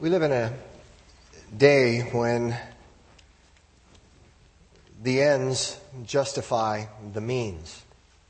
We live in a day when the ends justify the means.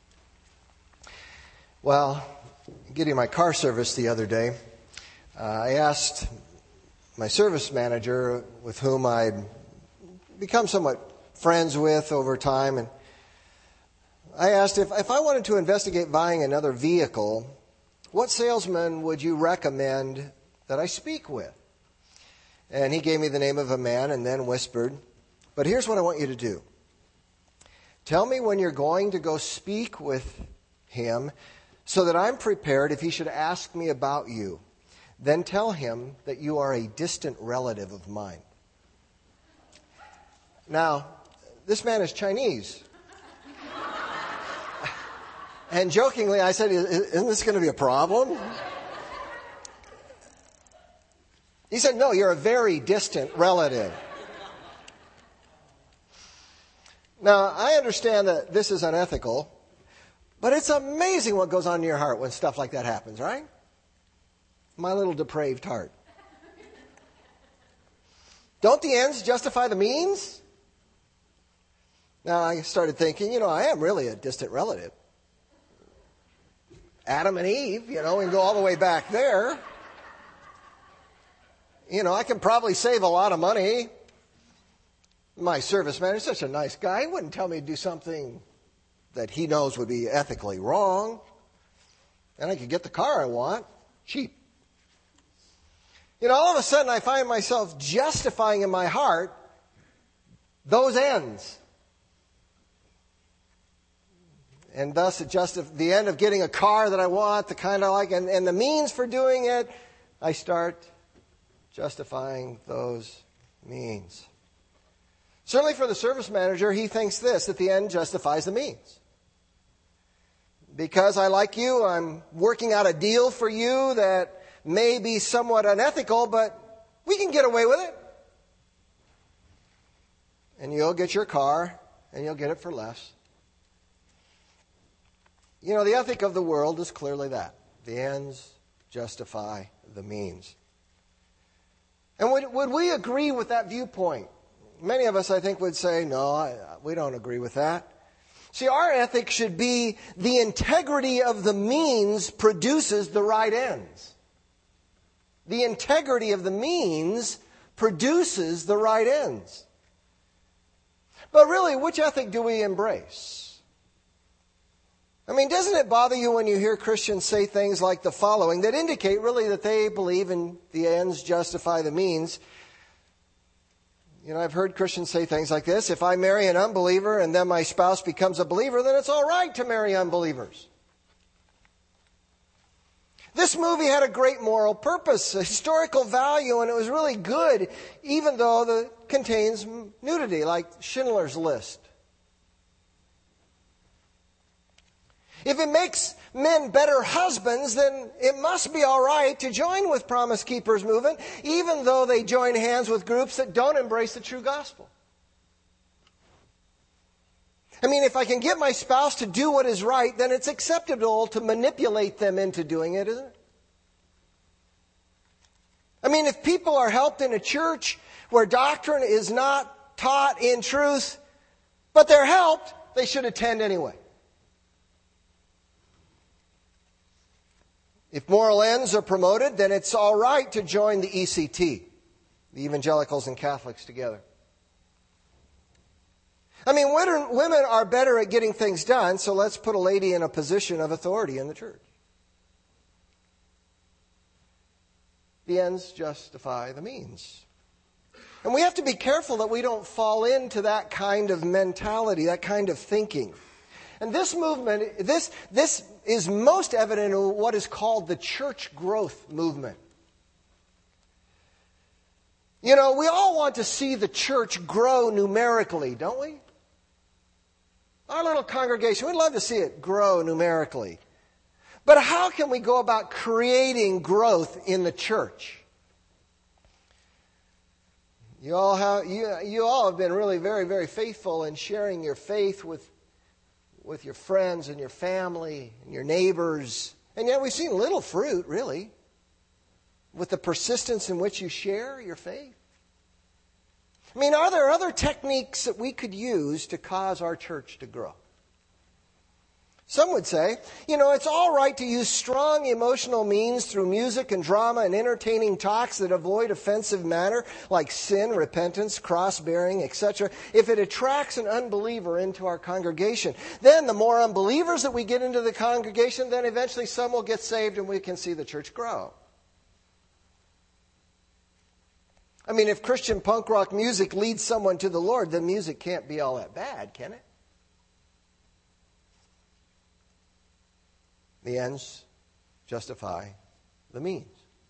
Well, getting my car serviced the other day, I asked my service manager, with whom I'd become somewhat friends with over time, and I asked if I wanted to investigate buying another vehicle, what salesman would you recommend that I speak with? And he gave me the name of a man and then whispered, "But here's what I want you to do. Tell me when you're going to go speak with him so that I'm prepared if he should ask me about you. Then tell him that you are a distant relative of mine." Now, this man is Chinese. And jokingly, I said, "Isn't this going to be a problem?" He said, "No, you're a very distant relative." Now, I understand that this is unethical, but it's amazing what goes on in your heart when stuff like that happens, right? My little depraved heart. Don't the ends justify the means? Now, I started thinking, I am really a distant relative. Adam and Eve, we can go all the way back there. I can probably save a lot of money. My service manager is such a nice guy. He wouldn't tell me to do something that he knows would be ethically wrong. And I could get the car I want cheap. All of a sudden I find myself justifying in my heart those ends. And thus the end of getting a car that I want, the kind I like, and the means for doing it, I start justifying those means. Certainly for the service manager, he thinks that the end justifies the means. Because I like you, I'm working out a deal for you that may be somewhat unethical, but we can get away with it. And you'll get your car, and you'll get it for less. The ethic of the world is clearly that. The ends justify the means. And would we agree with that viewpoint? Many of us, I think, would say, no, we don't agree with that. See, our ethic should be the integrity of the means produces the right ends. The integrity of the means produces the right ends. But really, which ethic do we embrace? Doesn't it bother you when you hear Christians say things like the following that indicate really that they believe in the ends justify the means? I've heard Christians say things like this: if I marry an unbeliever and then my spouse becomes a believer, then it's all right to marry unbelievers. This movie had a great moral purpose, a historical value, and it was really good, even though it contains nudity, like Schindler's List. If it makes men better husbands, then it must be all right to join with Promise Keepers movement, even though they join hands with groups that don't embrace the true gospel. If I can get my spouse to do what is right, then it's acceptable to manipulate them into doing it, isn't it? If people are helped in a church where doctrine is not taught in truth, but they're helped, they should attend anyway. If moral ends are promoted, then it's all right to join the ECT, the Evangelicals and Catholics together. Women are better at getting things done, so let's put a lady in a position of authority in the church. The ends justify the means. And we have to be careful that we don't fall into that kind of mentality, that kind of thinking. And this movement, this is most evident in what is called the church growth movement. We all want to see the church grow numerically, don't we? Our little congregation, we'd love to see it grow numerically. But how can we go about creating growth in the church? You all have been really very, very faithful in sharing your faith with your friends and your family and your neighbors. And yet we've seen little fruit, really. with the persistence in which you share your faith? I mean, are there other techniques that we could use to cause our church to grow? Some would say, it's all right to use strong emotional means through music and drama and entertaining talks that avoid offensive matter like sin, repentance, cross-bearing, etc. if it attracts an unbeliever into our congregation. Then the more unbelievers that we get into the congregation, then eventually some will get saved and we can see the church grow. I mean, if Christian punk rock music leads someone to the Lord, then music can't be all that bad, can it? The ends justify the means.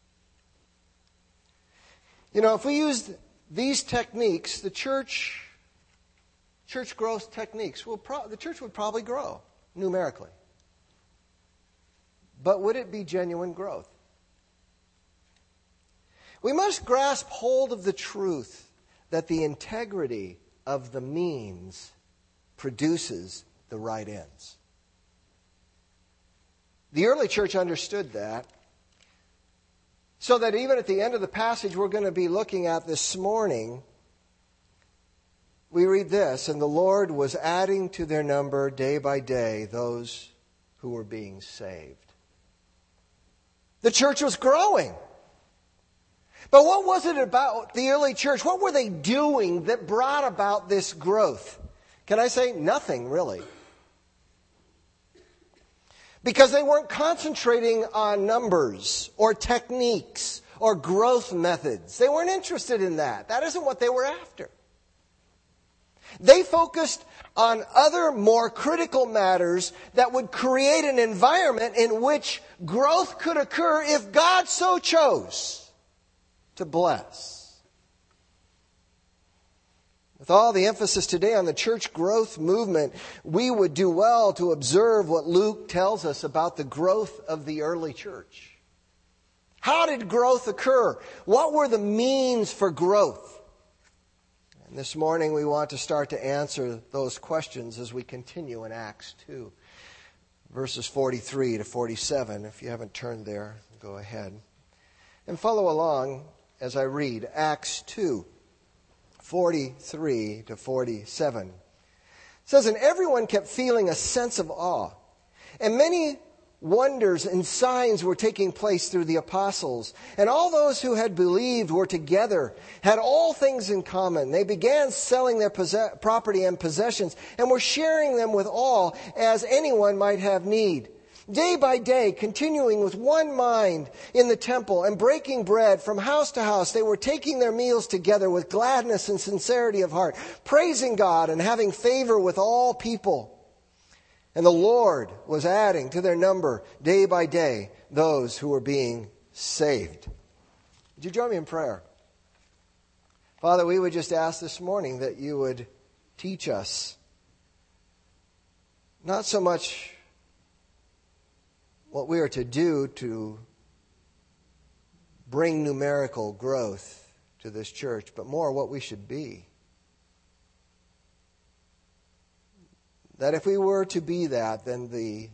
If we used these techniques, the church growth techniques, the church would probably grow numerically. But would it be genuine growth? We must grasp hold of the truth that the integrity of the means produces the right ends. The early church understood that, so that even at the end of the passage we're going to be looking at this morning, we read this, "And the Lord was adding to their number day by day those who were being saved." The church was growing. But what was it about the early church? What were they doing that brought about this growth? Can I say nothing, really? Because they weren't concentrating on numbers or techniques or growth methods. They weren't interested in that. That isn't what they were after. They focused on other more critical matters that would create an environment in which growth could occur if God so chose to bless. With all the emphasis today on the church growth movement, we would do well to observe what Luke tells us about the growth of the early church. How did growth occur? What were the means for growth? And this morning we want to start to answer those questions as we continue in Acts 2, verses 43 to 47. If you haven't turned there, go ahead. And follow along as I read Acts 2. 43 to 47. It says, "And everyone kept feeling a sense of awe, and many wonders and signs were taking place through the apostles. And all those who had believed were together, had all things in common. They began selling their property and possessions, and were sharing them with all, as anyone might have need. Day by day, continuing with one mind in the temple and breaking bread from house to house, they were taking their meals together with gladness and sincerity of heart, praising God and having favor with all people. And the Lord was adding to their number day by day those who were being saved." Would you join me in prayer? Father, we would just ask this morning that you would teach us not so much what we are to do to bring numerical growth to this church, but more what we should be. That if we were to be that, then the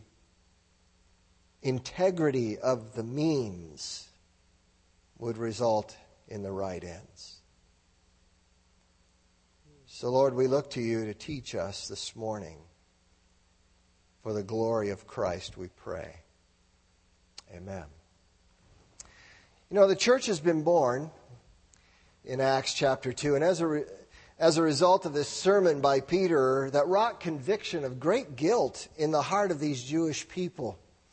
integrity of the means would result in the right ends. So, Lord, we look to you to teach us this morning. For the glory of Christ, we pray. Amen. The church has been born in Acts chapter 2, and as a result of this sermon by Peter that wrought conviction of great guilt in the heart of these Jewish people.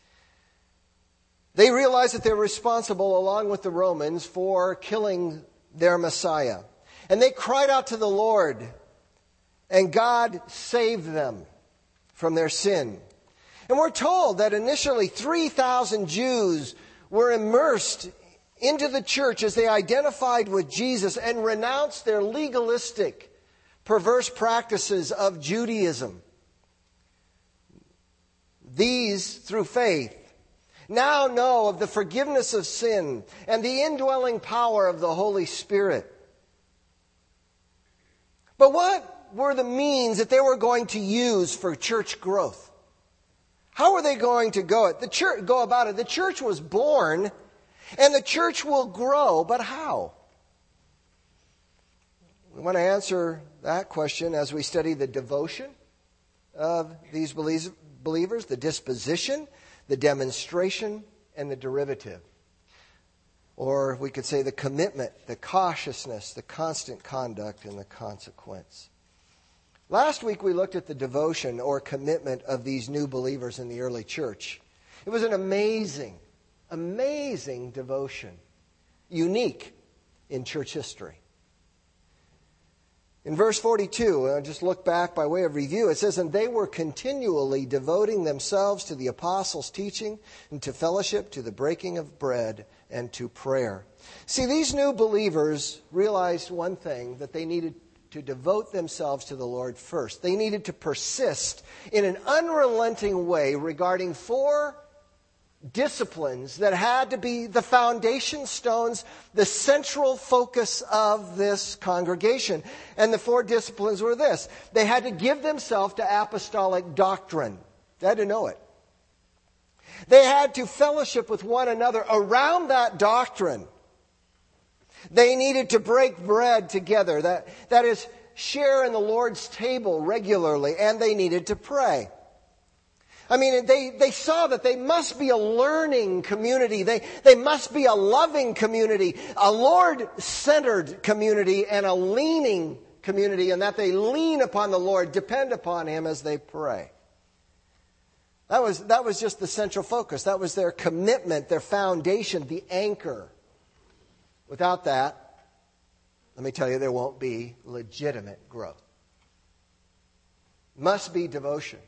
They realized that they were responsible, along with the Romans, for killing their Messiah. And they cried out to the Lord, and God saved them from their sin. And we're told that initially 3,000 Jews were immersed into the church as they identified with Jesus and renounced their legalistic, perverse practices of Judaism. These, through faith, now know of the forgiveness of sin and the indwelling power of the Holy Spirit. But what were the means that they were going to use for church growth? How were they going to go about it? The church was born And the church will grow, but how? We want to answer that question as we study the devotion of these believers, the disposition, the demonstration, and the derivative. Or we could say the commitment, the cautiousness, the constant conduct, and the consequence. Last week we looked at the devotion or commitment of these new believers in the early church. It was an amazing devotion, unique in church history. In verse 42, I'll just look back by way of review, it says, "And they were continually devoting themselves to the apostles' teaching and to fellowship, to the breaking of bread, and to prayer." See, these new believers realized one thing, that they needed to devote themselves to the Lord first. They needed to persist in an unrelenting way regarding 4 disciplines that had to be the foundation stones, the central focus of this congregation. And the 4 disciplines were this. They had to give themselves to apostolic doctrine. They had to know it. They had to fellowship with one another around that doctrine. They needed to break bread together. That is, share in the Lord's table regularly. And they needed to pray. I mean, they saw that they must be a learning community. They must be a loving community, a Lord-centered community, and a leaning community, and that they lean upon the Lord, depend upon Him as they pray. That was just the central focus. That was their commitment, their foundation, the anchor. Without that, let me tell you, there won't be legitimate growth. Must be devotion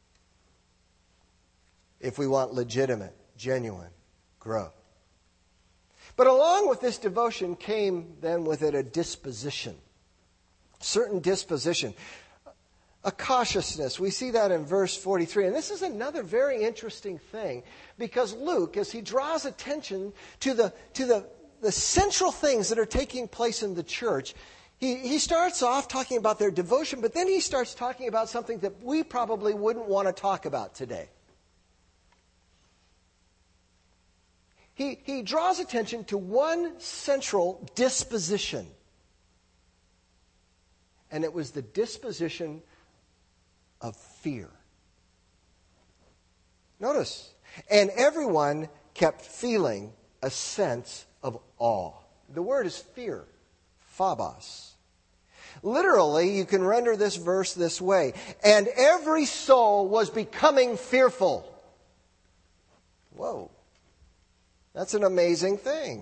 if we want legitimate, genuine growth. But along with this devotion came then with it a disposition, certain disposition, a cautiousness. We see that in verse 43. And this is another very interesting thing, because Luke, as he draws attention to the central things that are taking place in the church, he starts off talking about their devotion, but then he starts talking about something that we probably wouldn't want to talk about today. He draws attention to one central disposition. And it was the disposition of fear. Notice, and everyone kept feeling a sense of awe. The word is fear, phobos. Literally, you can render this verse this way: and every soul was becoming fearful. Whoa. That's an amazing thing.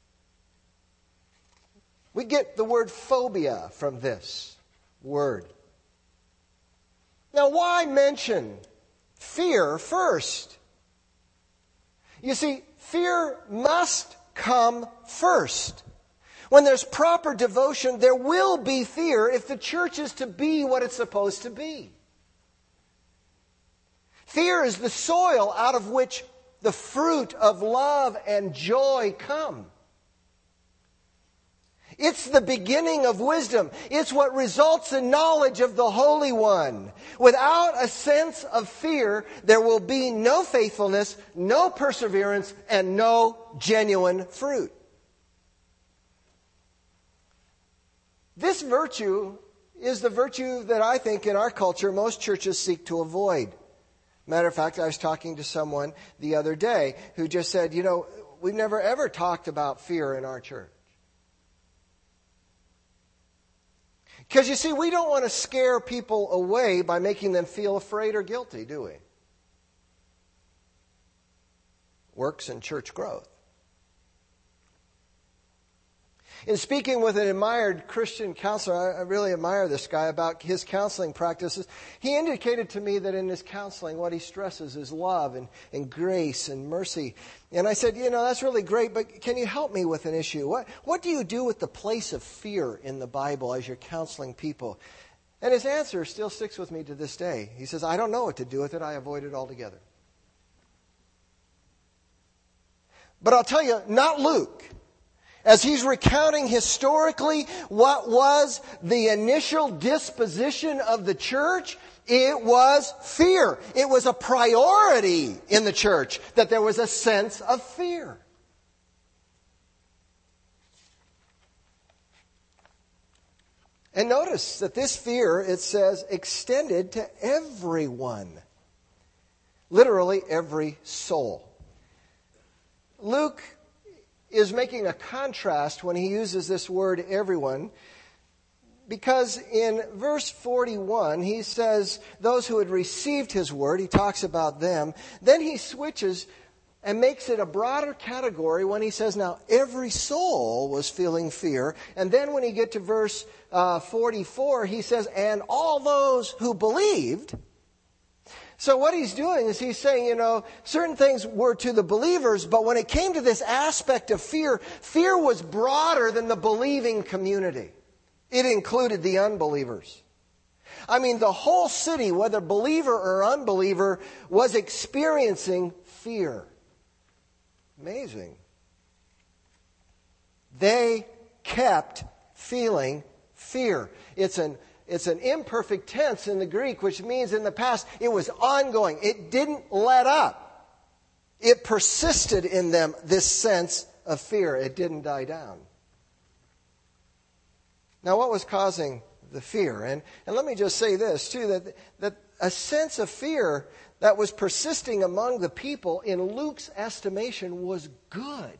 We get the word phobia from this word. Now, why mention fear first? You see, fear must come first. When there's proper devotion, there will be fear if the church is to be what it's supposed to be. Fear is the soil out of which the fruit of love and joy come. It's the beginning of wisdom. It's what results in knowledge of the Holy One. Without a sense of fear, there will be no faithfulness, no perseverance, and no genuine fruit. This virtue is the virtue that I think in our culture most churches seek to avoid. Matter of fact, I was talking to someone the other day who just said, we've never ever talked about fear in our church. Because you see, we don't want to scare people away by making them feel afraid or guilty, do we? Works in church growth. In speaking with an admired Christian counselor, I really admire this guy about his counseling practices. He indicated to me that in his counseling, what he stresses is love and grace and mercy. And I said, that's really great, but can you help me with an issue? What do you do with the place of fear in the Bible as you're counseling people? And his answer still sticks with me to this day. He says, I don't know what to do with it. I avoid it altogether. But I'll tell you, not Luke. As he's recounting historically what was the initial disposition of the church, it was fear. It was a priority in the church that there was a sense of fear. And notice that this fear, it says, extended to everyone. Literally every soul. Luke is making a contrast when he uses this word everyone, because in verse 41 he says those who had received his word, he talks about them. Then he switches and makes it a broader category when he says now every soul was feeling fear. And then when you get to verse 44 he says and all those who believed. So what he's doing is he's saying, certain things were to the believers, but when it came to this aspect of fear, fear was broader than the believing community. It included the unbelievers. I mean, the whole city, whether believer or unbeliever, was experiencing fear. Amazing. They kept feeling fear. It's an imperfect tense in the Greek, which means in the past it was ongoing. It didn't let up. It persisted in them, this sense of fear. It didn't die down. Now, what was causing the fear? And let me just say this, too, that a sense of fear that was persisting among the people, in Luke's estimation, was good.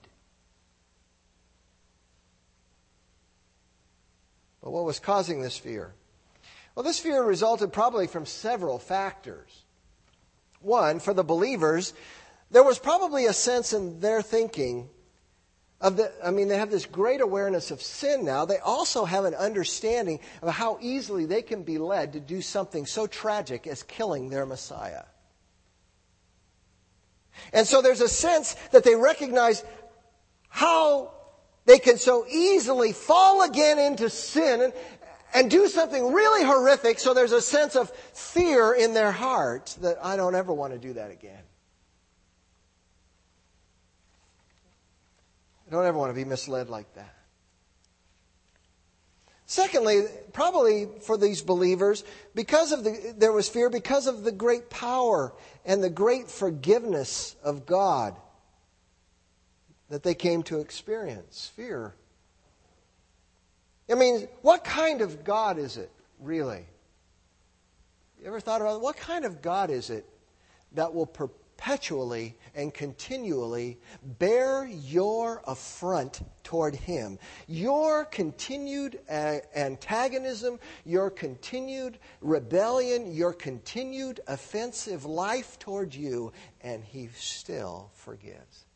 But what was causing this fear? Well, this fear resulted probably from several factors. One, for the believers, there was probably a sense in their thinking they have this great awareness of sin now. They also have an understanding of how easily they can be led to do something so tragic as killing their Messiah. And so there's a sense that they recognize how they can so easily fall again into sin and do something really horrific. So there's a sense of fear in their heart that I don't ever want to do that again. I don't ever want to be misled like that. Secondly, probably for these believers, there was fear because of the great power and the great forgiveness of God that they came to experience. Fear. I mean, what kind of God is it, really? You ever thought about it? What kind of God is it that will perpetually and continually bear your affront toward Him? Your continued antagonism, your continued rebellion, your continued offensive life toward you, and He still forgives.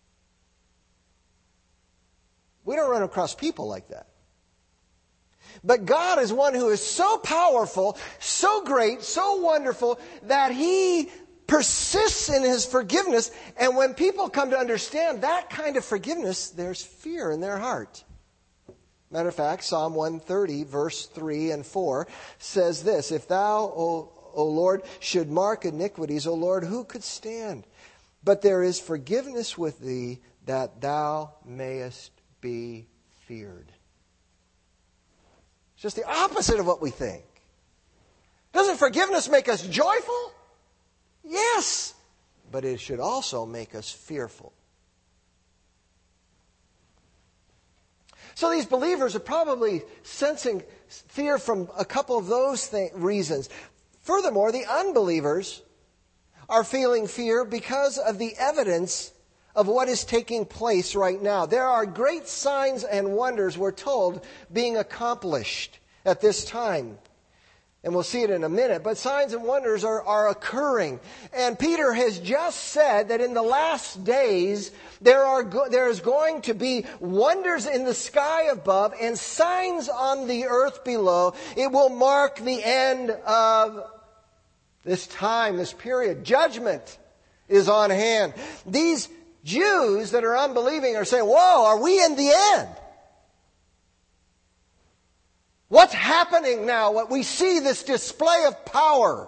We don't run across people like that. But God is one who is so powerful, so great, so wonderful, that He persists in His forgiveness. And when people come to understand that kind of forgiveness, there's fear in their heart. Matter of fact, Psalm 130, verse 3 and 4 says this, If thou, O Lord, should mark iniquities, O Lord, who could stand? But there is forgiveness with thee, that thou mayest be feared. It's just the opposite of what we think. Doesn't forgiveness make us joyful? Yes, but it should also make us fearful. So these believers are probably sensing fear from a couple of those reasons. Furthermore, the unbelievers are feeling fear because of the evidence of what is taking place right now. There are great signs and wonders, we're told, being accomplished at this time. And we'll see it in a minute. But signs and wonders are occurring. And Peter has just said that in the last days, there is going to be wonders in the sky above and signs on the earth below. It will mark the end of this time, this period. Judgment is on hand. These Jews that are unbelieving are saying, whoa, are we in the end? What's happening now? What we see, this display of power.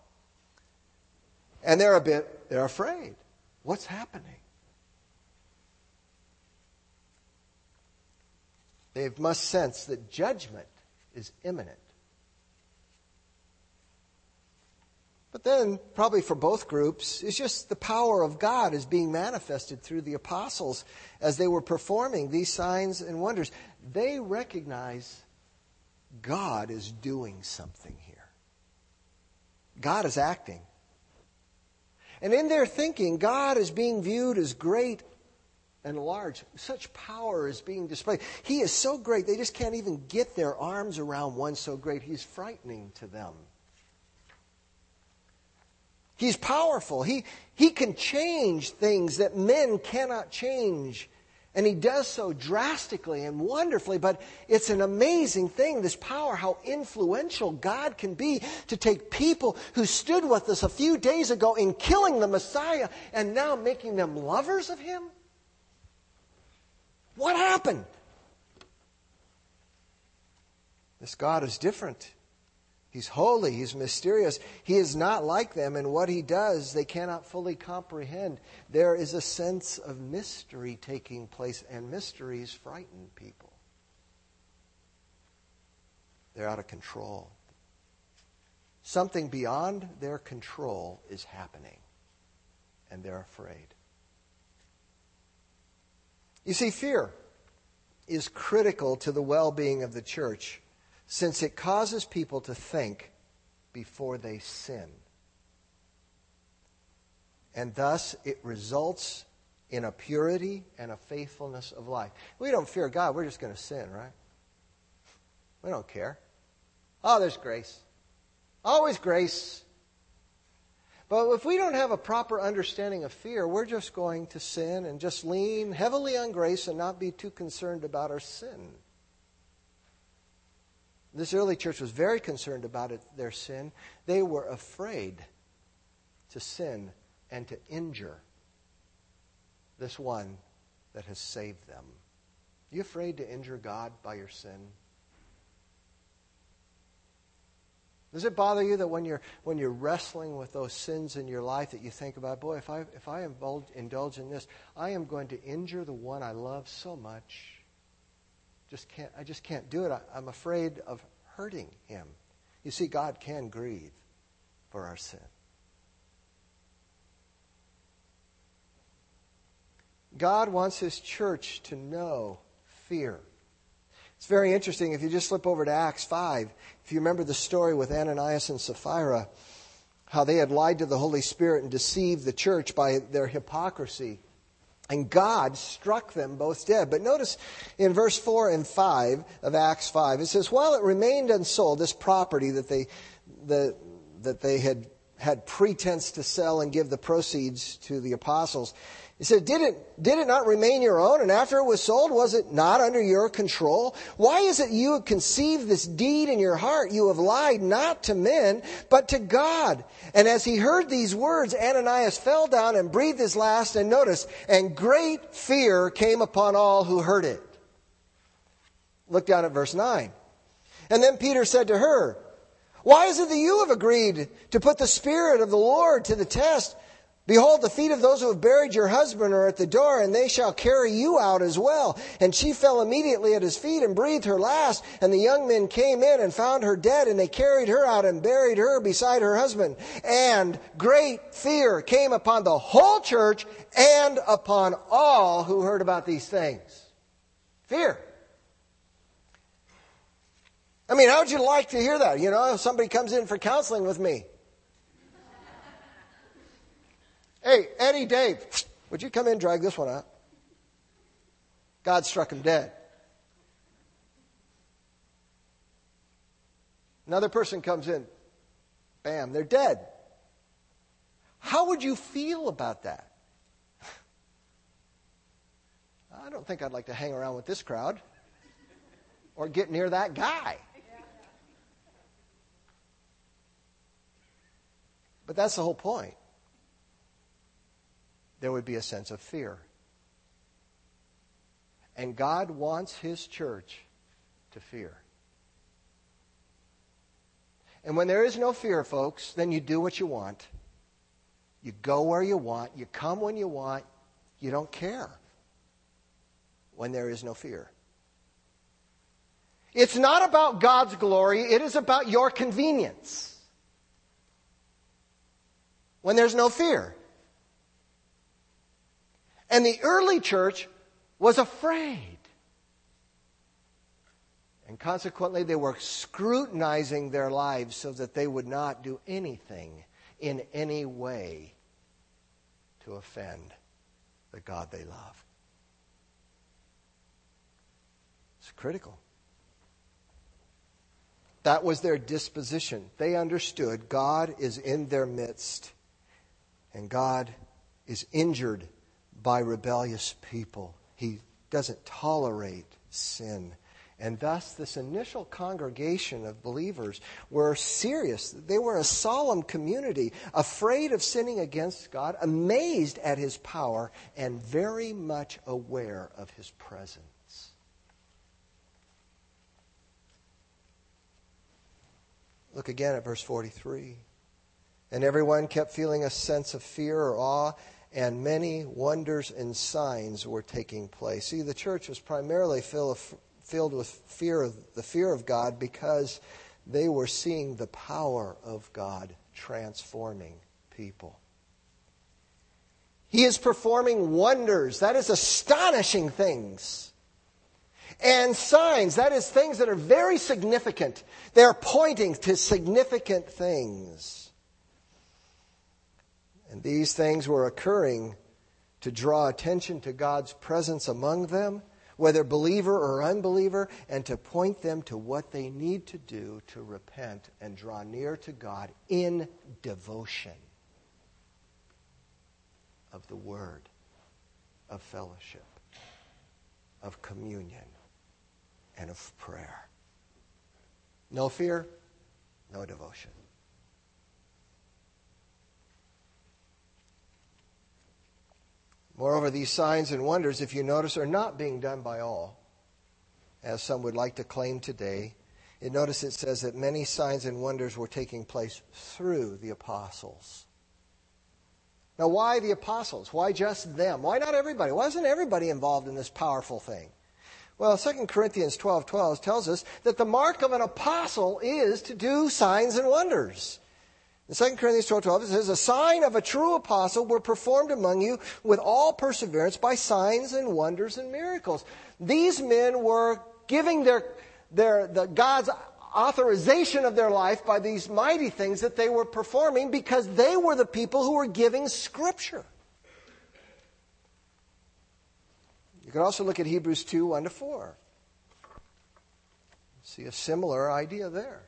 And they're afraid. What's happening? They must sense that judgment is imminent. But then, probably for both groups, it's just the power of God is being manifested through the apostles as they were performing these signs and wonders. They recognize God is doing something here. God is acting. And in their thinking, God is being viewed as great and large. Such power is being displayed. He is so great, they just can't even get their arms around one so great. He's frightening to them. He's powerful. He can change things that men cannot change. And He does so drastically and wonderfully. But it's an amazing thing, this power, how influential God can be to take people who stood with us a few days ago in killing the Messiah and now making them lovers of Him. What happened? This God is different. He's holy. He's mysterious. He is not like them, and what He does, they cannot fully comprehend. There is a sense of mystery taking place, and mysteries frighten people. They're out of control. Something beyond their control is happening, and they're afraid. You see, fear is critical to the well-being of the church, since it causes people to think before they sin. And thus, it results in a purity and a faithfulness of life. We don't fear God, we're just going to sin, right? We don't care. Oh, there's grace. Always grace. But if we don't have a proper understanding of fear, we're just going to sin and just lean heavily on grace and not be too concerned about our sin. This early church was very concerned about their sin. They were afraid to sin and to injure this one that has saved them. Are you afraid to injure God by your sin? Does it bother you that when you're wrestling with those sins in your life that you think about, boy, if I indulge in this, I am going to injure the one I love so much. I just can't do it. I'm afraid of hurting Him. You see, God can grieve for our sin. God wants His church to know fear. It's very interesting. If you just flip over to Acts 5, if you remember the story with Ananias and Sapphira, how they had lied to the Holy Spirit and deceived the church by their hypocrisy. And God struck them both dead. But notice in verse 4 and 5 of Acts 5, it says, while it remained unsold, this property that they had pretense to sell and give the proceeds to the apostles, he said, did it not remain your own? And after it was sold, was it not under your control? Why is it you have conceived this deed in your heart? You have lied not to men, but to God. And as he heard these words, Ananias fell down and breathed his last. And notice, and great fear came upon all who heard it. Look down at verse 9. And then Peter said to her, why is it that you have agreed to put the Spirit of the Lord to the test? Behold, the feet of those who have buried your husband are at the door, and they shall carry you out as well. And she fell immediately at his feet and breathed her last. And the young men came in and found her dead, and they carried her out and buried her beside her husband. And great fear came upon the whole church and upon all who heard about these things. Fear. I mean, how would you like to hear that? You know, if somebody comes in for counseling with me. Hey, Eddie, Dave, would you come in and drag this one out? God struck him dead. Another person comes in. Bam, they're dead. How would you feel about that? I don't think I'd like to hang around with this crowd or get near that guy. But that's the whole point. There would be a sense of fear. And God wants His church to fear. And when there is no fear, folks, then you do what you want. You go where you want. You come when you want. You don't care when there is no fear. It's not about God's glory. It is about your convenience. When there's no fear. And the early church was afraid. And consequently, they were scrutinizing their lives so that they would not do anything in any way to offend the God they love. It's critical. That was their disposition. They understood God is in their midst, and God is injured by rebellious people. He doesn't tolerate sin. And thus, this initial congregation of believers were serious. They were a solemn community, afraid of sinning against God, amazed at His power, and very much aware of His presence. Look again at verse 43. And everyone kept feeling a sense of fear or awe, and many wonders and signs were taking place. See, the church was primarily filled with the fear of God because they were seeing the power of God transforming people. He is performing wonders. That is astonishing things. And signs, that is things that are very significant. They're pointing to significant things. And these things were occurring to draw attention to God's presence among them, whether believer or unbeliever, and to point them to what they need to do to repent and draw near to God in devotion of the Word, of fellowship, of communion, and of prayer. No fear, no devotion. Moreover, these signs and wonders, if you notice, are not being done by all, as some would like to claim today. Notice it says that many signs and wonders were taking place through the apostles. Now, why the apostles? Why just them? Why not everybody? Why isn't everybody involved in this powerful thing? Well, 2 Corinthians 12:12 tells us that the mark of an apostle is to do signs and wonders. In 2 Corinthians 12:12 it says, a sign of a true apostle were performed among you with all perseverance by signs and wonders and miracles. These men were giving God's authorization of their life by these mighty things that they were performing because they were the people who were giving Scripture. You can also look at Hebrews 2:1-4. See a similar idea there.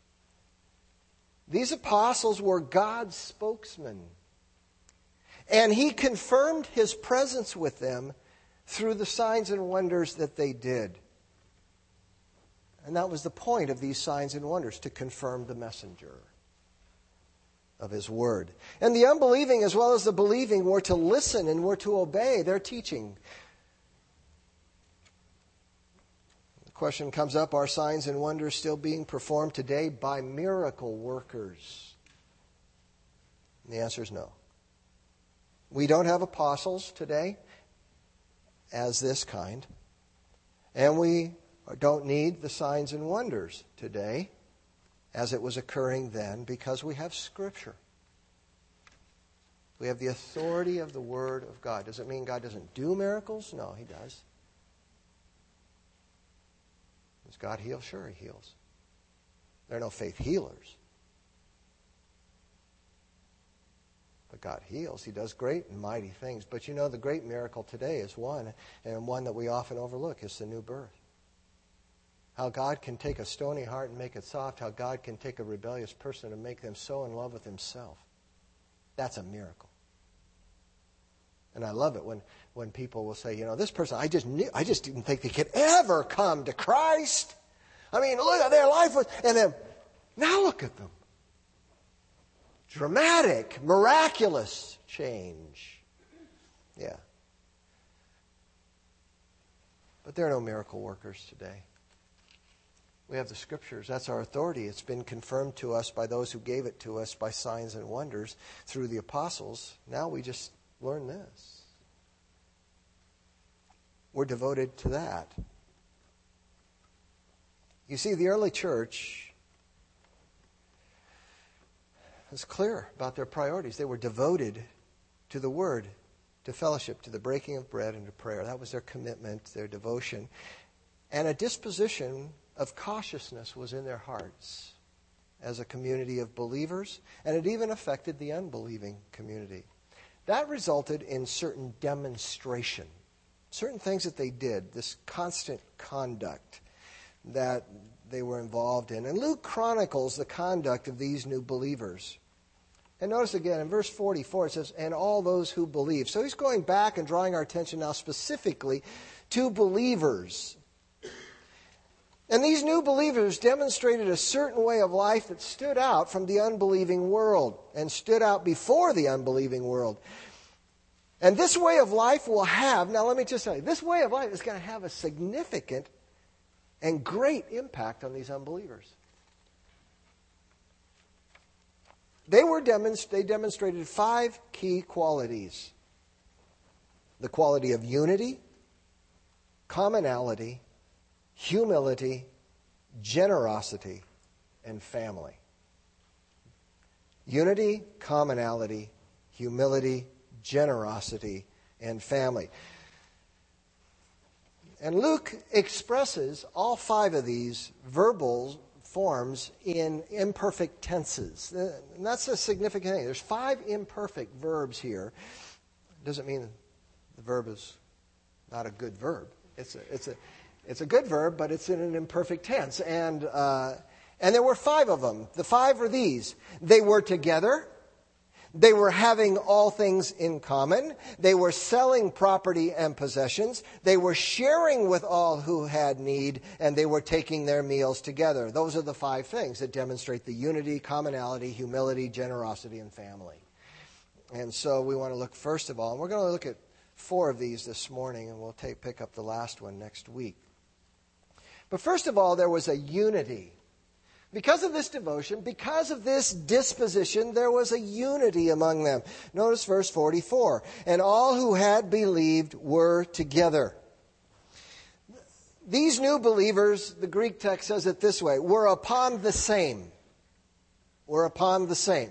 These apostles were God's spokesmen. And He confirmed His presence with them through the signs and wonders that they did. And that was the point of these signs and wonders, to confirm the messenger of His word. And the unbelieving as well as the believing were to listen and were to obey their teaching. Question comes up, are signs and wonders still being performed today by miracle workers? And the answer is no. We don't have apostles today as this kind. And we don't need the signs and wonders today as it was occurring then because we have Scripture. We have the authority of the Word of God. Does it mean God doesn't do miracles? No, He does. Does God heal? Sure, He heals. There are no faith healers. But God heals. He does great and mighty things. But you know, the great miracle today is one, and one that we often overlook, is the new birth. How God can take a stony heart and make it soft. How God can take a rebellious person and make them so in love with Himself. That's a miracle. And I love it when people will say, you know, this person, I just didn't think they could ever come to Christ. I mean, look at their life. And then, now look at them. Dramatic, miraculous change. Yeah. But there are no miracle workers today. We have the Scriptures. That's our authority. It's been confirmed to us by those who gave it to us by signs and wonders through the apostles. Now we just learn this. We're devoted to that. You see, the early church was clear about their priorities. They were devoted to the Word, to fellowship, to the breaking of bread, and to prayer. That was their commitment, their devotion. And a disposition of cautiousness was in their hearts as a community of believers, and it even affected the unbelieving community. That resulted in certain demonstration, certain things that they did, this constant conduct that they were involved in. And Luke chronicles the conduct of these new believers. And notice again, in verse 44, it says, and all those who believe. So he's going back and drawing our attention now specifically to believers. And these new believers demonstrated a certain way of life that stood out from the unbelieving world and stood out before the unbelieving world. And this way of life will have, now let me just tell you, this way of life is going to have a significant and great impact on these unbelievers. They demonstrated 5 key qualities. The quality of unity, commonality, humility, generosity, and family. Unity, commonality, humility, generosity, and family. And Luke expresses all 5 of these verbal forms in imperfect tenses. And that's a significant thing. There's 5 imperfect verbs here. It doesn't mean the verb is not a good verb. It's a good verb, but it's in an imperfect tense. And there were 5 of them. The 5 are these. They were together. They were having all things in common. They were selling property and possessions. They were sharing with all who had need, and they were taking their meals together. Those are the 5 things that demonstrate the unity, commonality, humility, generosity, and family. And so we want to look first of all, and we're going to look at 4 of these this morning, and we'll pick up the last one next week. But first of all, there was a unity. Because of this devotion, because of this disposition, there was a unity among them. Notice verse 44. And all who had believed were together. These new believers, the Greek text says it this way, were upon the same. Were upon the same.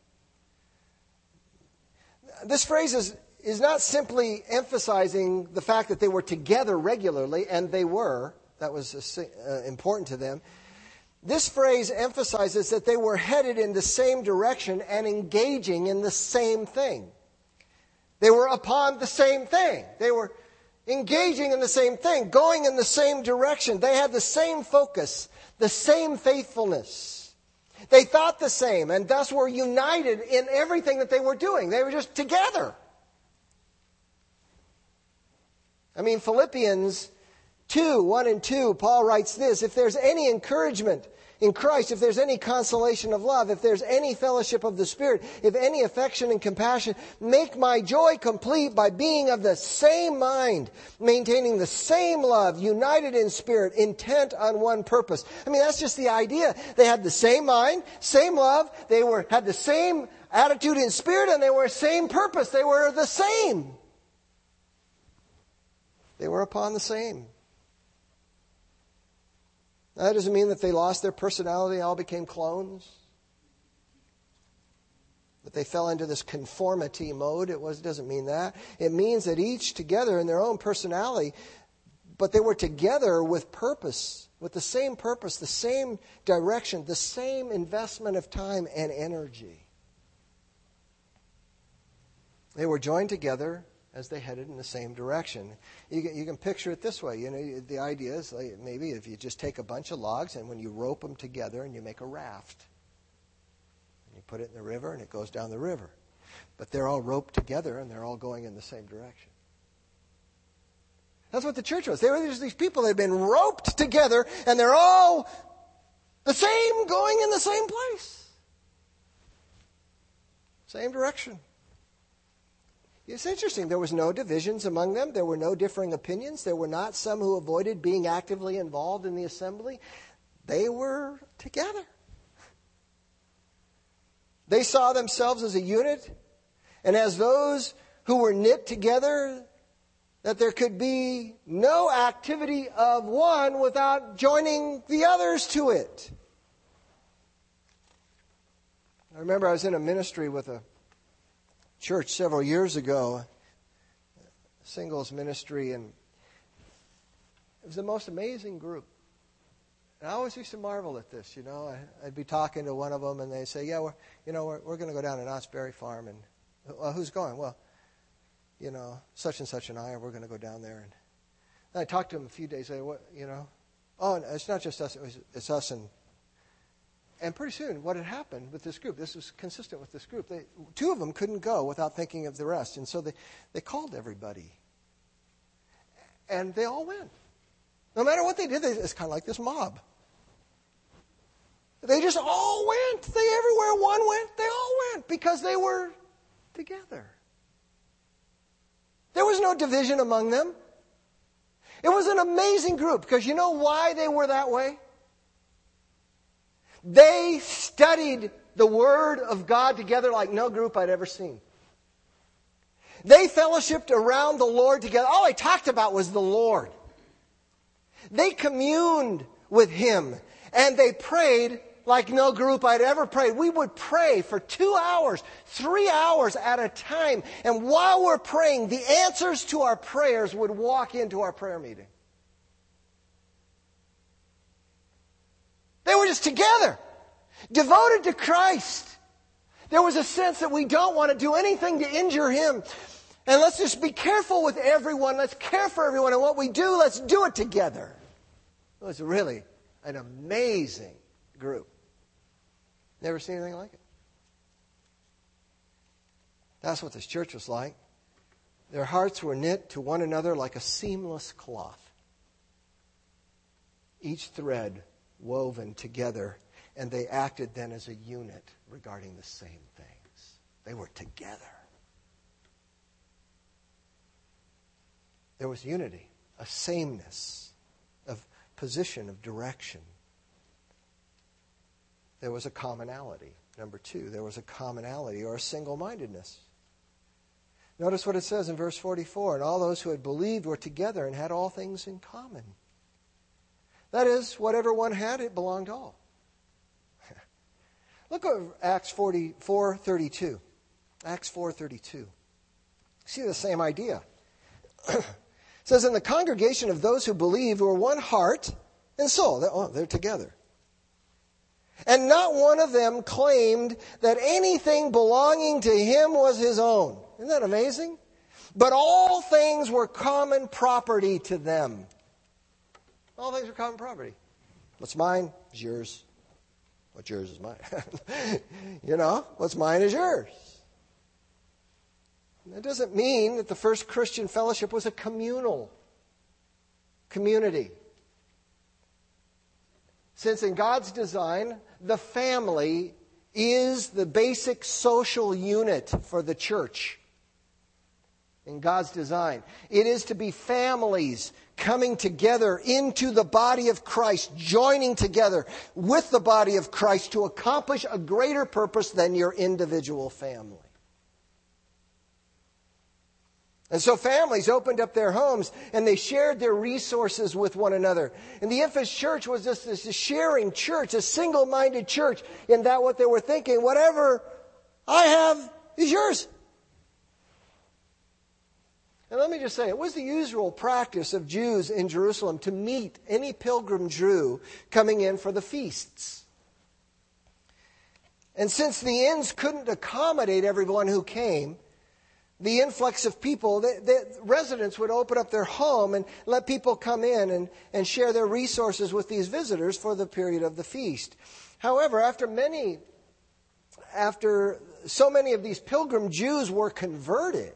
This phrase is not simply emphasizing the fact that they were together regularly, and they were. That was important to them. This phrase emphasizes that they were headed in the same direction and engaging in the same thing. They were upon the same thing. They were engaging in the same thing, going in the same direction. They had the same focus, the same faithfulness. They thought the same and thus were united in everything that they were doing. They were just together. I mean, Philippians 2, 1 and 2, Paul writes this, if there's any encouragement in Christ, if there's any consolation of love, if there's any fellowship of the Spirit, if any affection and compassion, make my joy complete by being of the same mind, maintaining the same love, united in spirit, intent on one purpose. I mean, that's just the idea. They had the same mind, same love, they had the same attitude in spirit, and they were same purpose. They were the same. They were upon the same. Now, that doesn't mean that they lost their personality, all became clones. That they fell into this conformity mode. It doesn't mean that. It means that each together in their own personality, but they were together with purpose, with the same purpose, the same direction, the same investment of time and energy. They were joined together as they headed in the same direction. You can picture it this way. You know, the idea is like maybe if you just take a bunch of logs and when you rope them together and you make a raft. And you put it in the river and it goes down the river. But they're all roped together and they're all going in the same direction. That's what the church was. They were just these people that had been roped together and they're all the same, going in the same place. Same direction. It's interesting. There was no divisions among them. There were no differing opinions. There were not some who avoided being actively involved in the assembly. They were together. They saw themselves as a unit and as those who were knit together, that there could be no activity of one without joining the others to it. I remember I was in a ministry with a church several years ago, a singles ministry, and it was the most amazing group. And I always used to marvel at this, I'd be talking to one of them, and they'd say, yeah, we're going to go down to Knott's Berry Farm. And, well, who's going? Well, such and such and I, we're going to go down there. And I talked to them a few days later, oh, and it's not just us, it's us. And pretty soon, what had happened with this group, this was consistent with this group, two of them couldn't go without thinking of the rest. And so they called everybody. And they all went. No matter what they did, it's kind of like this mob. They just all went. Everywhere one went, they all went because they were together. There was no division among them. It was an amazing group because you know why they were that way? They studied the Word of God together like no group I'd ever seen. They fellowshiped around the Lord together. All they talked about was the Lord. They communed with Him and they prayed like no group I'd ever prayed. We would pray for 2 hours, 3 hours at a time. And while we're praying, the answers to our prayers would walk into our prayer meeting. They were just together, devoted to Christ. There was a sense that we don't want to do anything to injure Him. And let's just be careful with everyone. Let's care for everyone. And what we do, let's do it together. It was really an amazing group. Never seen anything like it. That's what this church was like. Their hearts were knit to one another like a seamless cloth. Each thread woven together, and they acted then as a unit regarding the same things. They were together. There was unity, a sameness of position, of direction. There was a commonality. Number 2, there was a commonality or a single-mindedness. Notice what it says in verse 44. And all those who had believed were together and had all things in common. That is, whatever one had, it belonged to all. Look at Acts 4:32. Acts 4:32. See the same idea. It says, in the congregation of those who believed were one heart and soul. They're together. And not one of them claimed that anything belonging to him was his own. Isn't that amazing? But all things were common property to them. All things were common property. What's mine is yours. What's yours is mine. What's mine is yours. That doesn't mean that the first Christian fellowship was a communal community. Since in God's design, the family is the basic social unit for the church. In God's design, it is to be families coming together into the body of Christ, joining together with the body of Christ to accomplish a greater purpose than your individual family. And so families opened up their homes and they shared their resources with one another. And the infant church was just this sharing church, a single-minded church, in that what they were thinking, whatever I have is yours. And let me just say, it was the usual practice of Jews in Jerusalem to meet any pilgrim Jew coming in for the feasts. And since the inns couldn't accommodate everyone who came, the influx of people, the residents would open up their home and let people come in and share their resources with these visitors for the period of the feast. However, after so many of these pilgrim Jews were converted,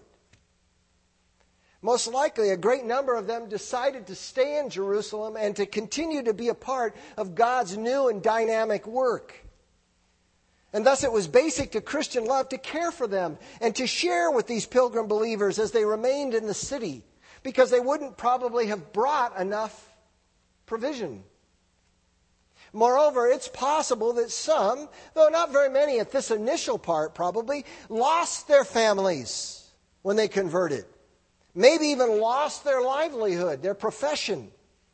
most likely a great number of them decided to stay in Jerusalem and to continue to be a part of God's new and dynamic work. And thus it was basic to Christian love to care for them and to share with these pilgrim believers as they remained in the city, because they wouldn't probably have brought enough provision. Moreover, it's possible that some, though not very many at this initial part probably, lost their families when they converted. Maybe even lost their livelihood, their profession.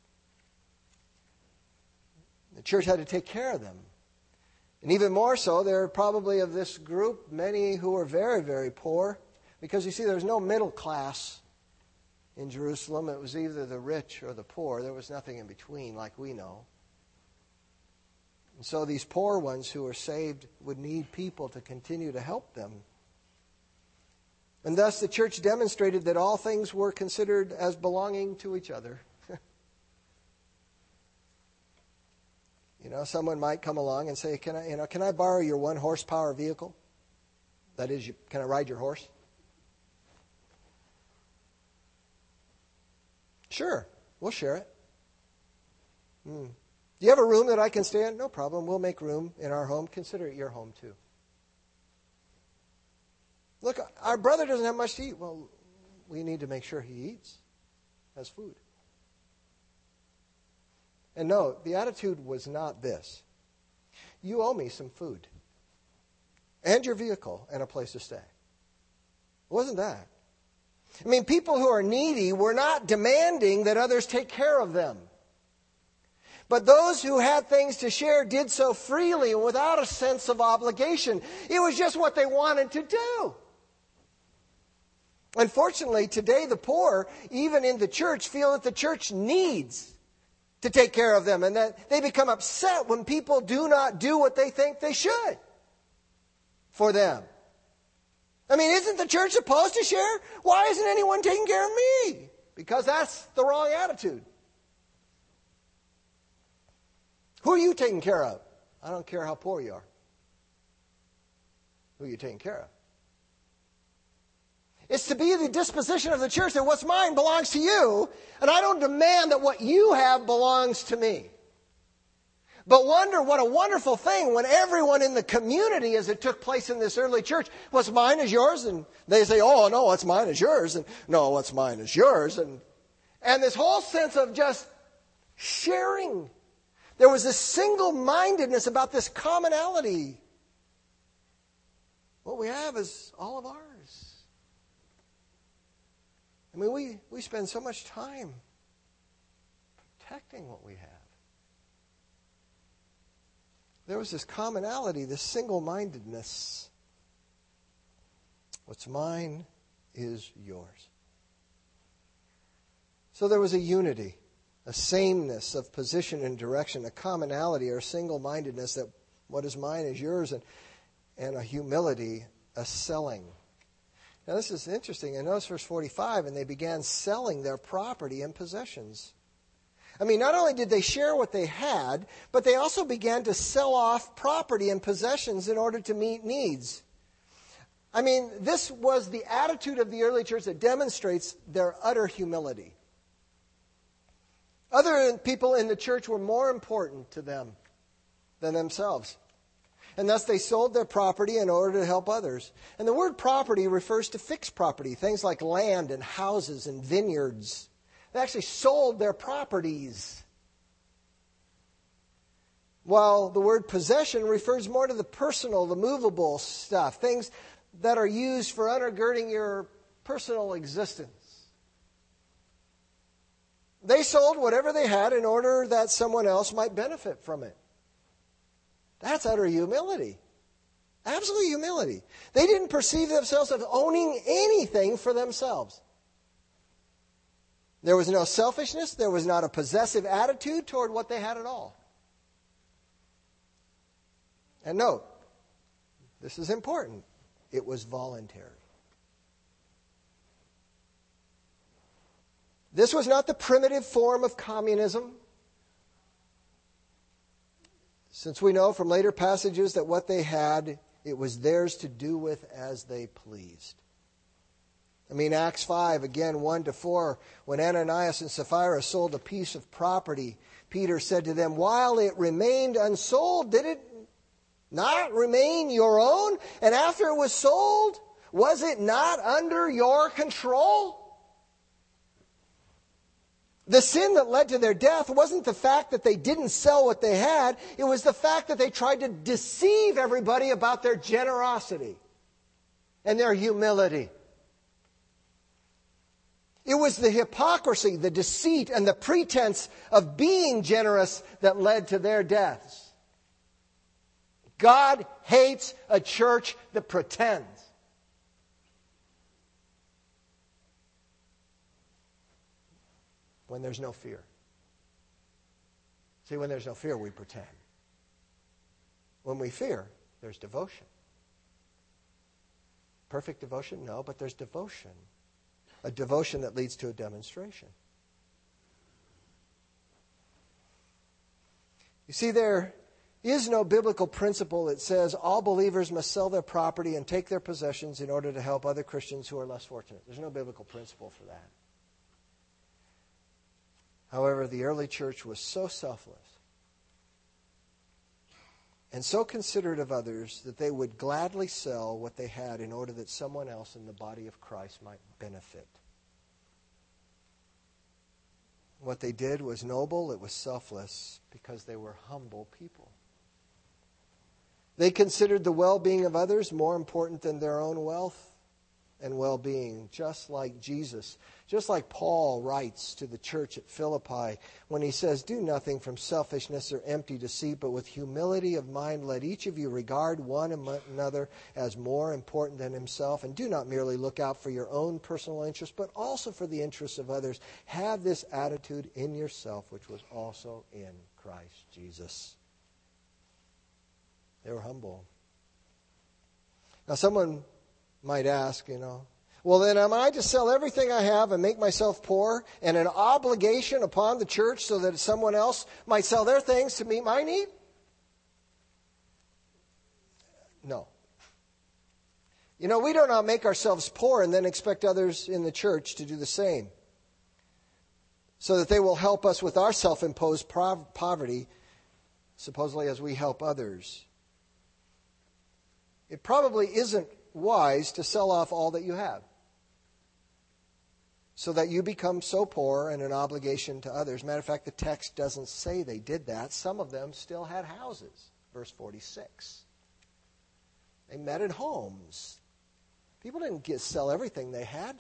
The church had to take care of them. And even more so, there are probably of this group many who were very, very poor. Because you see, there was no middle class in Jerusalem. It was either the rich or the poor. There was nothing in between like we know. And so these poor ones who are saved would need people to continue to help them. And thus the church demonstrated that all things were considered as belonging to each other. Someone might come along and say, can I borrow your 1 horsepower vehicle? That is, can I ride your horse? Sure, we'll share it. Do you have a room that I can stay in? No problem. We'll make room in our home. Consider it your home too. Look, our brother doesn't have much to eat. Well, we need to make sure he eats, has food. And no, the attitude was not this. You owe me some food and your vehicle and a place to stay. It wasn't that. I mean, people who are needy were not demanding that others take care of them. But those who had things to share did so freely and without a sense of obligation. It was just what they wanted to do. Unfortunately, today the poor, even in the church, feel that the church needs to take care of them, and that they become upset when people do not do what they think they should for them. I mean, isn't the church supposed to share? Why isn't anyone taking care of me? Because that's the wrong attitude. Who are you taking care of? I don't care how poor you are. Who are you taking care of? It's to be the disposition of the church that what's mine belongs to you, and I don't demand that what you have belongs to me. But wonder what a wonderful thing when everyone in the community, as it took place in this early church, what's mine is yours, and they say, oh, no, what's mine is yours, and no, what's mine is yours. And this whole sense of just sharing. There was this single-mindedness about this commonality. What we have is all of ours. I mean, we spend so much time protecting what we have. There was this commonality, this single-mindedness. What's mine is yours. So there was a unity, a sameness of position and direction, a commonality or single-mindedness that what is mine is yours, and a humility, a selling. Now this is interesting. And notice verse 45, and they began selling their property and possessions. I mean, not only did they share what they had, but they also began to sell off property and possessions in order to meet needs. I mean, this was the attitude of the early church that demonstrates their utter humility. Other people in the church were more important to them than themselves. And thus they sold their property in order to help others. And the word property refers to fixed property, things like land and houses and vineyards. They actually sold their properties. While the word possession refers more to the personal, the movable stuff, things that are used for undergirding your personal existence. They sold whatever they had in order that someone else might benefit from it. That's utter humility. Absolute humility. They didn't perceive themselves as owning anything for themselves. There was no selfishness. There was not a possessive attitude toward what they had at all. And note, this is important. It was voluntary. This was not the primitive form of communism. Since we know from later passages that what they had, it was theirs to do with as they pleased. I mean, Acts 5, again, 1-4, when Ananias and Sapphira sold a piece of property, Peter said to them, while it remained unsold, did it not remain your own? And after it was sold, was it not under your control? The sin that led to their death wasn't the fact that they didn't sell what they had. It was the fact that they tried to deceive everybody about their generosity and their humility. It was the hypocrisy, the deceit, and the pretense of being generous that led to their deaths. God hates a church that pretends. When there's no fear. See, when there's no fear, we pretend. When we fear, there's devotion. Perfect devotion? No, but there's devotion. A devotion that leads to a demonstration. You see, there is no biblical principle that says all believers must sell their property and take their possessions in order to help other Christians who are less fortunate. There's no biblical principle for that. However, the early church was so selfless and so considerate of others that they would gladly sell what they had in order that someone else in the body of Christ might benefit. What they did was noble, it was selfless, because they were humble people. They considered the well-being of others more important than their own wealth and well-being, just like Jesus. Just like Paul writes to the church at Philippi when he says, "Do nothing from selfishness or empty deceit, but with humility of mind let each of you regard one another as more important than himself, and do not merely look out for your own personal interest, but also for the interests of others. Have this attitude in yourself, which was also in Christ Jesus." They were humble. Now someone might ask, well then am I to sell everything I have and make myself poor and an obligation upon the church so that someone else might sell their things to meet my need? No. We do not make ourselves poor and then expect others in the church to do the same, so that they will help us with our self-imposed poverty, supposedly as we help others. It probably isn't wise to sell off all that you have so that you become so poor and an obligation to others. Matter of fact, the text doesn't say they did that. Some of them still had houses. Verse 46. They met at homes. People didn't sell everything they had.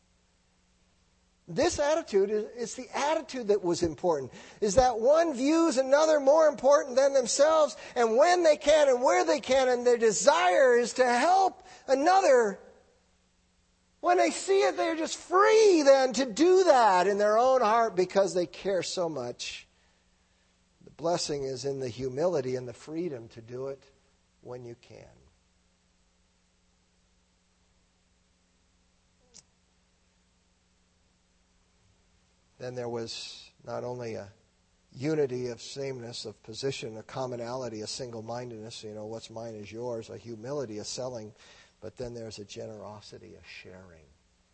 This attitude is the attitude that was important, is that one views another more important than themselves, and when they can and where they can, and their desire is to help another. When they see it, they're just free then to do that in their own heart because they care so much. The blessing is in the humility and the freedom to do it when you can. Then there was not only a unity of sameness of position, a commonality, a single-mindedness, what's mine is yours, a humility, a selling, but then there's a generosity, a sharing.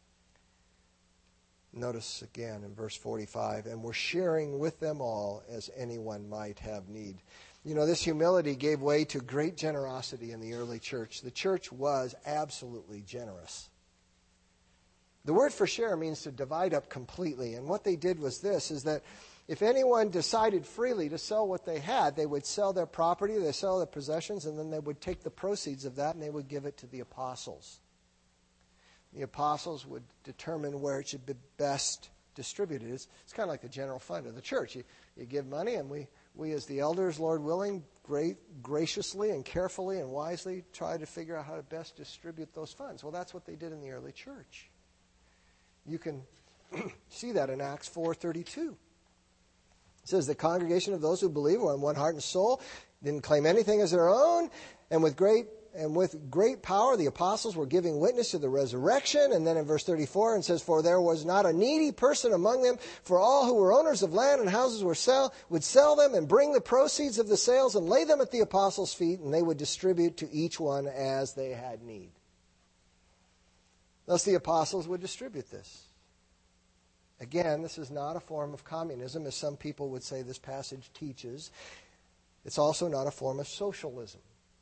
Notice again in verse 45, and we're sharing with them all as anyone might have need. This humility gave way to great generosity in the early church. The church was absolutely generous. The word for share means to divide up completely. And what they did was this, is that if anyone decided freely to sell what they had, they would sell their property, they sell their possessions, and then they would take the proceeds of that and they would give it to the apostles. The apostles would determine where it should be best distributed. It's kind of like the general fund of the church. You give money, and we as the elders, Lord willing, graciously and carefully and wisely try to figure out how to best distribute those funds. Well, that's what they did in the early church. You can see that in Acts 4:32. It says, the congregation of those who believe were in one heart and soul, didn't claim anything as their own, and with great power the apostles were giving witness to the resurrection. And then in verse 34 it says, for there was not a needy person among them, for all who were owners of land and houses would sell them and bring the proceeds of the sales and lay them at the apostles' feet, and they would distribute to each one as they had need. Thus the apostles would distribute this. Again, this is not a form of communism, as some people would say this passage teaches. It's also not a form of socialism.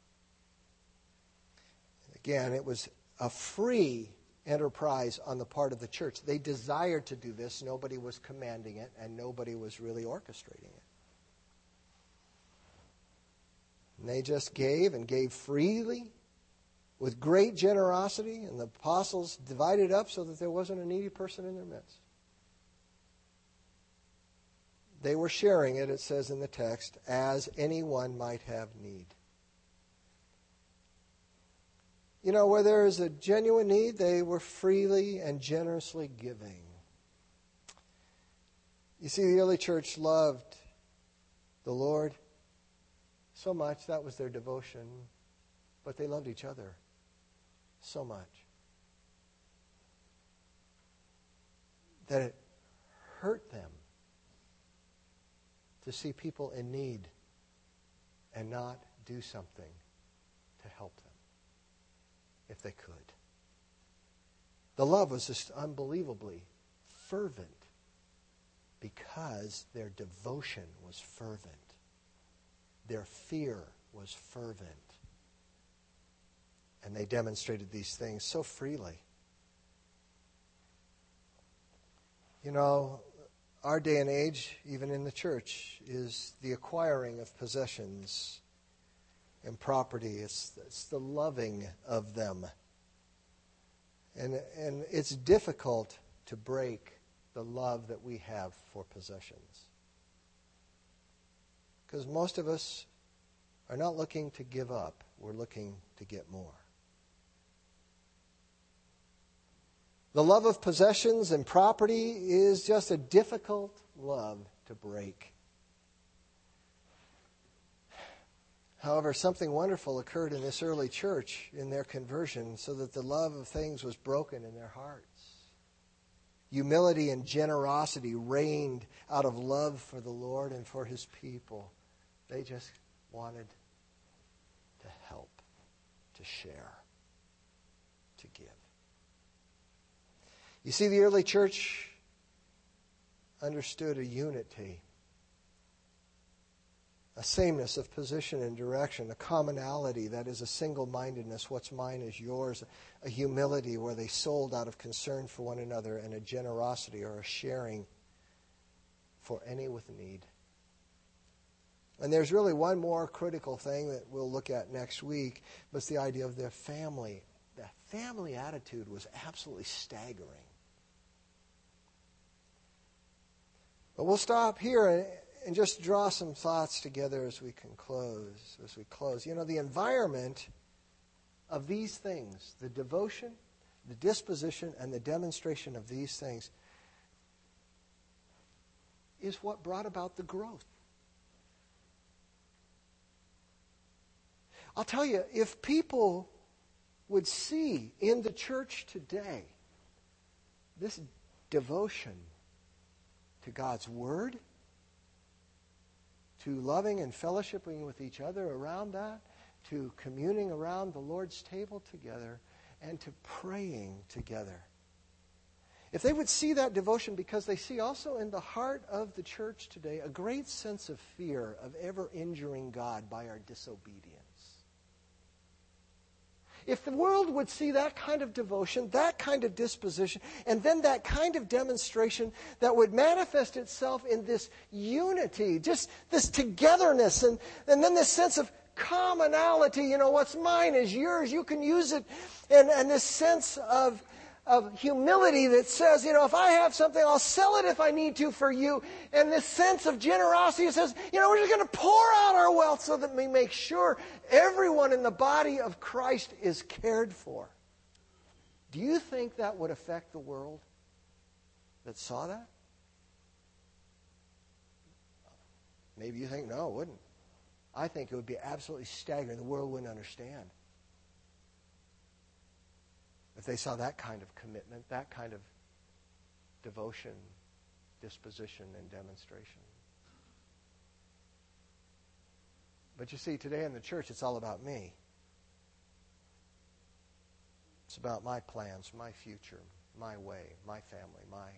Again, it was a free enterprise on the part of the church. They desired to do this. Nobody was commanding it, and nobody was really orchestrating it. And they just gave and gave freely with great generosity, and the apostles divided up so that there wasn't a needy person in their midst. They were sharing it, it says in the text, as anyone might have need. Where there is a genuine need, they were freely and generously giving. You see, the early church loved the Lord So much, that was their devotion. But they loved each other so much that it hurt them to see people in need and not do something to help them if they could. The love was just unbelievably fervent because their devotion was fervent. Their fear was fervent. And they demonstrated these things so freely. You know, our day and age, even in the church, is the acquiring of possessions and property. It's the loving of them. And it's difficult to break the love that we have for possessions. Because most of us are not looking to give up. We're looking to get more. The love of possessions and property is just a difficult love to break. However, something wonderful occurred in this early church in their conversion so that the love of things was broken in their hearts. Humility and generosity reigned out of love for the Lord and for His people. They just wanted to help, to share, to give. You see, the early church understood a unity, a sameness of position and direction, a commonality that is a single-mindedness. What's mine is yours. A humility where they sold out of concern for one another, and a generosity or a sharing for any with need. And there's really one more critical thing that we'll look at next week, but it's the idea of their family. The family attitude was absolutely staggering. But we'll stop here and just draw some thoughts together as we close. You know, the environment of these things, the devotion, the disposition, and the demonstration of these things is what brought about the growth. I'll tell you, if people would see in the church today this devotion to God's Word, to loving and fellowshipping with each other around that, to communing around the Lord's table together, and to praying together. If they would see that devotion, because they see also in the heart of the church today a great sense of fear of ever injuring God by our disobedience. If the world would see that kind of devotion, that kind of disposition, and then that kind of demonstration that would manifest itself in this unity, just this togetherness, and then this sense of commonality, you know, what's mine is yours, you can use it, and this sense of humility that says, you know, if I have something, I'll sell it if I need to for you. And this sense of generosity that says, you know, we're just going to pour out our wealth so that we make sure everyone in the body of Christ is cared for. Do you think that would affect the world that saw that? Maybe you think, no, it wouldn't. I think it would be absolutely staggering. The world wouldn't understand. If they saw that kind of commitment, that kind of devotion, disposition, and demonstration. But you see, today in the church, it's all about me. It's about my plans, my future, my way, my family, my,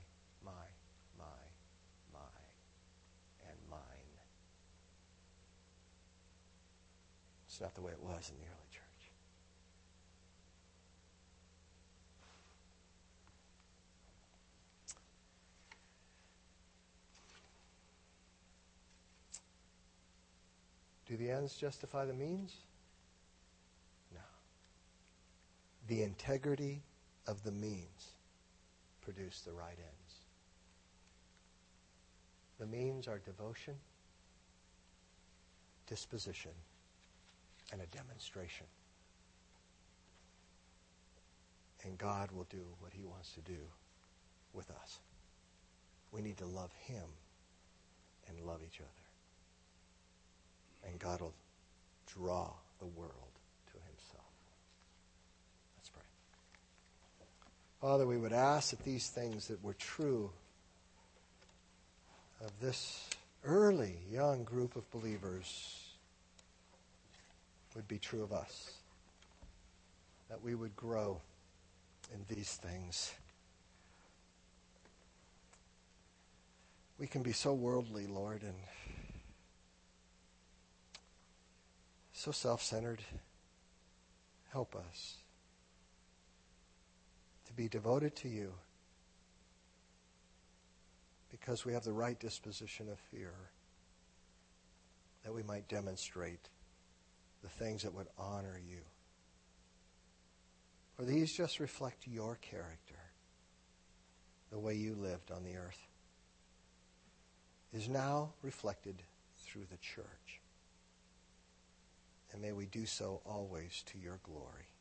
and mine. It's not the way it was in the early church. Do the ends justify the means? No. The integrity of the means produce the right ends. The means are devotion, disposition, and a demonstration. And God will do what He wants to do with us. We need to love Him and love each other. And God will draw the world to himself. Let's pray. Father, we would ask that these things that were true of this early young group of believers would be true of us. That we would grow in these things. We can be so worldly, Lord, and so self-centered. Help us to be devoted to you because we have the right disposition of fear, that we might demonstrate the things that would honor you. For these just reflect your character, the way you lived on the earth is now reflected through the church. And may we do so always to your glory.